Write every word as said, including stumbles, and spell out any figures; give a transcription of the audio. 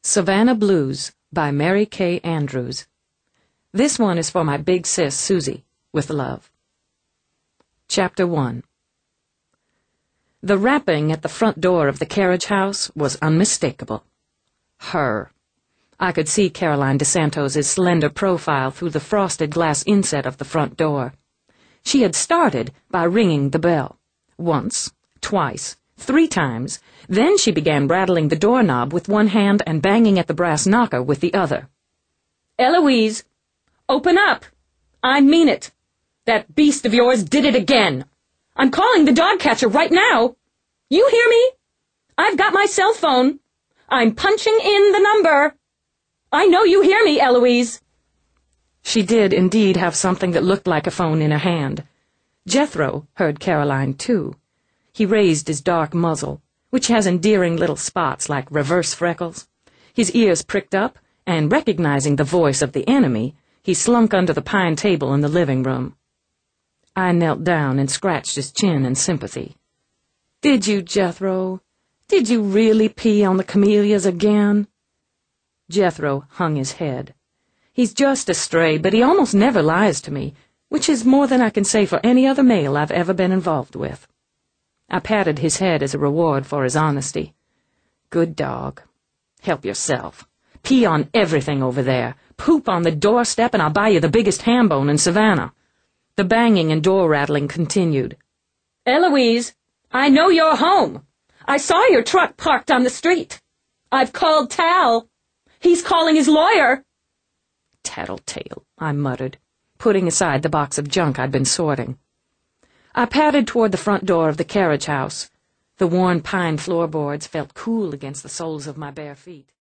Savannah Blues by Mary Kay Andrews. This one is for my big sis, Susie, with love. Chapter one. The rapping at the front door of the carriage house was unmistakable. Her. I could see Caroline DeSantos' slender profile through the frosted glass inset of the front door. She had started by ringing the bell. Once, twice, three times. Then she began rattling the doorknob with one hand and banging at the brass knocker with the other. "Eloise, open up! I mean it. That beast of yours did it again. I'm calling the dog catcher right now. You hear me? I've got my cell phone. I'm punching in the number. I know you hear me, Eloise." She did indeed have something that looked like a phone in her hand. Jethro heard Caroline, too. He raised his dark muzzle, which has endearing little spots like reverse freckles. His ears pricked up, and recognizing the voice of the enemy, he slunk under the pine table in the living room. I knelt down and scratched his chin in sympathy. "Did you, Jethro? Did you really pee on the camellias again?" Jethro hung his head. He's just a stray, but he almost never lies to me, which is more than I can say for any other male I've ever been involved with. I patted his head as a reward for his honesty. "Good dog. Help yourself. Pee on everything over there. Poop on the doorstep and I'll buy you the biggest ham bone in Savannah." The banging and door rattling continued. "Eloise, I know you're home. I saw your truck parked on the street. I've called Tal. He's calling his lawyer." "Tattletale," I muttered, putting aside the box of junk I'd been sorting. I padded toward the front door of the carriage house. The worn pine floorboards felt cool against the soles of my bare feet.